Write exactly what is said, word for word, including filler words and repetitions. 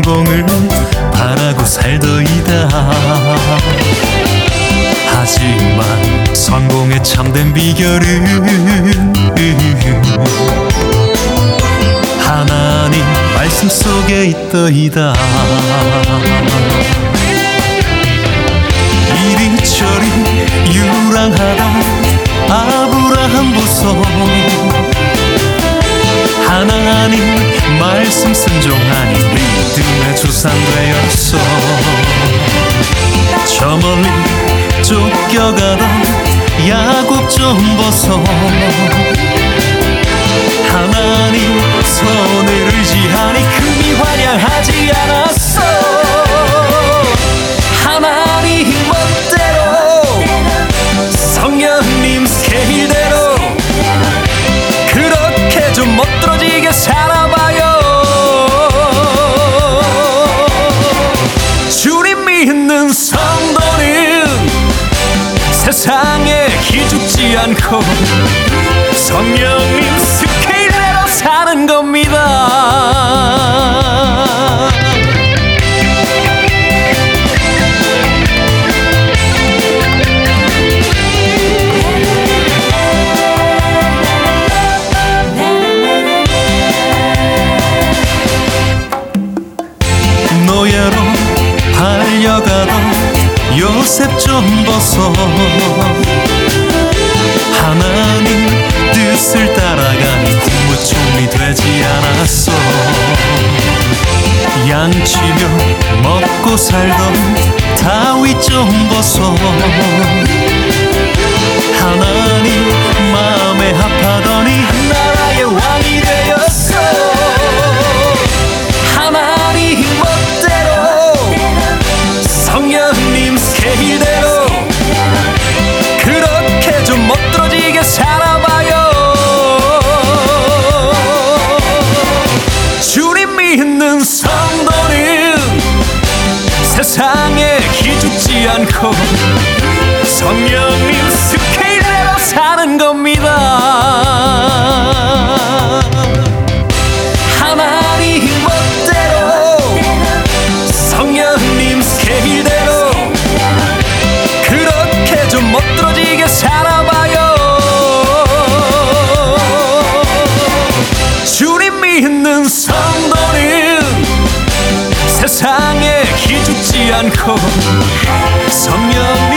성공을 바라고 살더이다. 하지만 성공의 참된 비결은 하나님 말씀 속에 있더이다. 이리저리 유랑하다 아브라함 보소. 하나님 말씀 순종하니 믿음의 조상 되었소. 저 멀리 쫓겨가던 야곱 좀 보소. 하나님 손을 의지하니 금이 환영하지 않았어. 하나님 멋대로 성령님 스케일대로 그렇게 좀 멋들어지게 살아봐요. 주님 믿는 성도는 세상에 기죽지 않고 성령님 스케일대로 사는 겁니다. 노예로 팔려가던 요셉 좀 보소. 하나님 뜻을 따라가니 국무총리 되지 않았소. 양치며 먹고 살던 다윗 좀 보소. 하나님 마음에 합하더니 나라의 왕이 되었어. 하나님 멋대로 성령님 스케일대로 그렇게 좀 멋들어지게 살아봐요. 주님 믿는 성도는 세상에 기죽지 않고 성령님 스케일대로 사는 겁니다. 하나님 멋대로 성령님 스케일대로 그렇게 좀 멋들어지게 살아봐요. 주님 믿는 성도는 세상에 기죽지 않고 성령